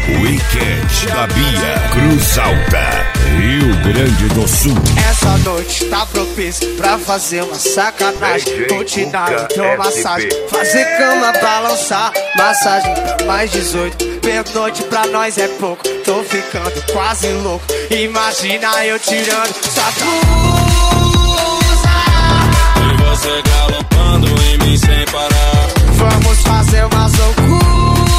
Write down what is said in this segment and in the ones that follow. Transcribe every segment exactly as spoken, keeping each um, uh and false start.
Weekend da Bia, Cruz Alta, Rio Grande do Sul. Essa noite tá propícia pra fazer uma sacanagem. Vou te dar hidromassagem, fazer cama, balançar, massagem pra mais dezoito. Pernoite pra nós é pouco, tô ficando quase louco. Imagina eu tirando sua blusa e você galopando em mim sem parar. Vamos fazer umas loucuras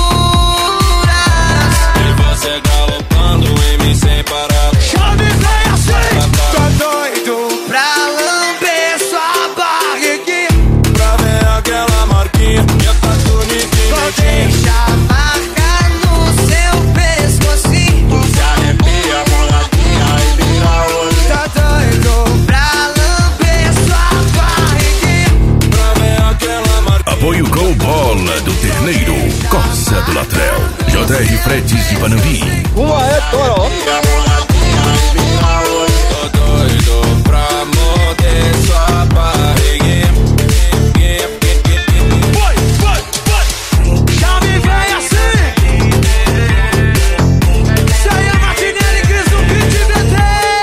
e você galopando em mim sem parar. Chame vem assim, tô doido pra lamber sua barriguinha, pra ver aquela marquinha que tá bonitinha. vou deixar marca no seu pescocinho. Se arrepia, moladinha e vira olho. Tô doido pra lamber sua barriguinha, Pra ver aquela marquinha. Apoio com Bola do Terneiro, Corsa do Latrel, J R Fretes de Panambi. Uma é Toró. Tô doido pra morder sua barriguinha. vai, vai, vai. Já me vem assim. Isso aí é Martinelli, Cris do Beat B T.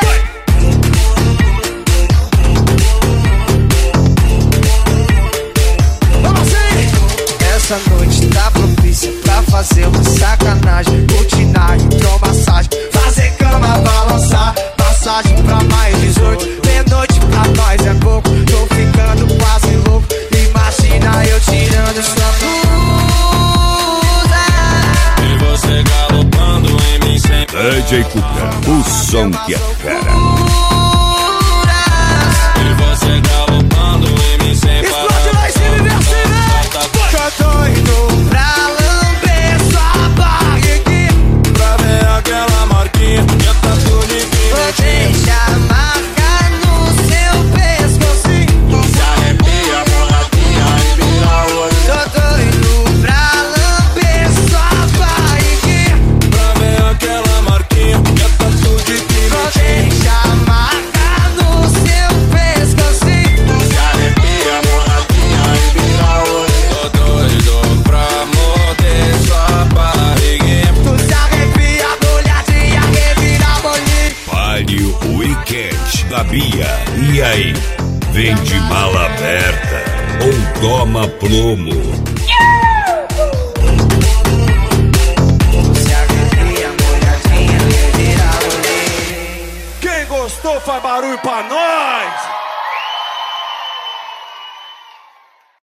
Vamos assim. Essa noite tá propícia pra fazer uma sacanagem. Curtinar, hidromassagem, fazer cama, balançar, massagem pra mais dezoito. Meia-noite pra nós é pouco, tô ficando quase louco. Imagina eu tirando sua blusa E você galopando em mim sem D J Cuca, o som que é cara. E você galopando em mim sem parar. explode lá em cima e vem assim, né? Tô doido pra lamber sua barriguinha, Pra ver aquela marquinha que tá bonitinha. vou deixar marca no seu pescocinho. Se arrepia, moladinha e vira olho. Tô doido pra lamber sua barriguinha, Pra ver aquela marquinha que tá bonitinha. vou deixar marca no seu pescocinho. Se arrepia, moladinha e vira olho. Tô doido pra morder sua barriguinha. Tu se arrepia, molhadinha, revira bolinho. Palio Weekend da Bia. E aí, vem de mala aberta ou toma plomo? Tu se arrepia, molhadinha, revira bolinho. Quem gostou faz barulho pra nós.